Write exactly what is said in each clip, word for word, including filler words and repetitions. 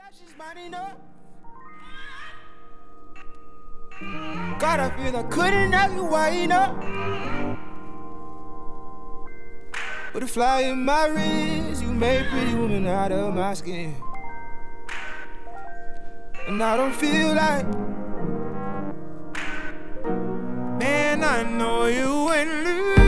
God, I feel I couldn't have you wide up. With a fly in my wrist, you made pretty woman out of my skin. And I don't feel like, man, I know you wouldn't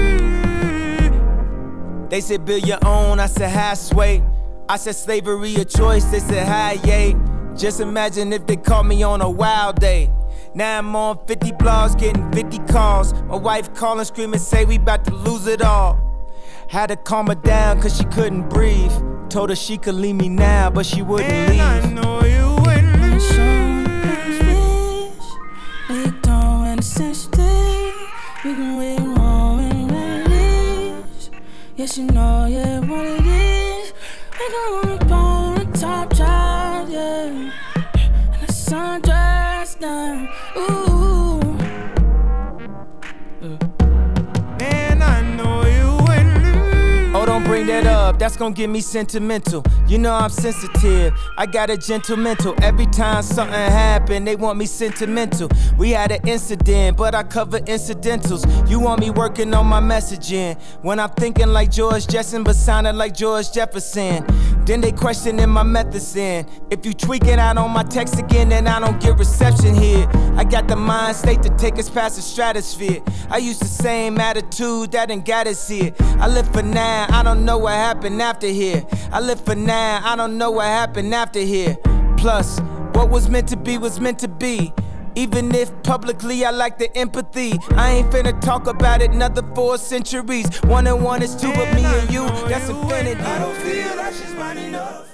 leave. They said build your own, I said halfway. I said slavery a choice, they said hi, yay. Just imagine if they caught me on a wild day. Now I'm on fifty blogs, getting fifty calls. My wife calling, screaming, say we about to lose it all. Had to calm her down cause she couldn't breathe. Told her she could leave me now, but she wouldn't and leave. I know you wouldn't leave. We don't understand today. We can wait more and release. Yes, you know, yeah, what it is. We can walk on the top drive, yeah. And the sun dressed down, ooh. Man, I know you wouldn't leave. Oh, don't bring that up, that's gonna get me sentimental. You know I'm sensitive, I got a gentle mental. Every time something happen, they want me sentimental. We had an incident, but I cover incidentals. You want me working on my messaging when I'm thinking like George Jetson, but sounding like George Jefferson. Then they questioning my methods in. If you tweaking out on my text again, then I don't get reception here. I got the mind state to take us past the stratosphere. I use the same attitude that ain't got us here. I live for now, I don't know what happened after here. I live for now, I don't know what happened after here. Plus, what was meant to be was meant to be. Even if publicly I like the empathy, I ain't finna talk about it another four centuries. One and one is two, but me and you, that's infinity. I don't feel like she's mine enough.